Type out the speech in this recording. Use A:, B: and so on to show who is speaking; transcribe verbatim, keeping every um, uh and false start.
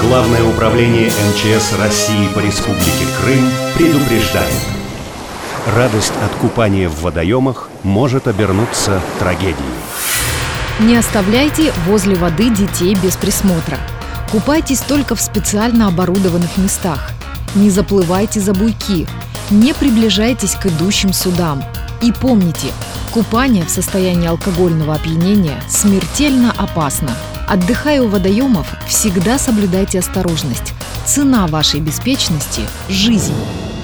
A: Главное управление эм че эс России по Республике Крым предупреждает: радость от купания в водоемах может обернуться трагедией.
B: Не оставляйте возле воды детей без присмотра. Купайтесь только в специально оборудованных местах. Не заплывайте за буйки. Не приближайтесь к идущим судам. И помните, купание в состоянии алкогольного опьянения смертельно опасно. Отдыхая у водоемов, всегда соблюдайте осторожность. Цена вашей беспечности – жизнь.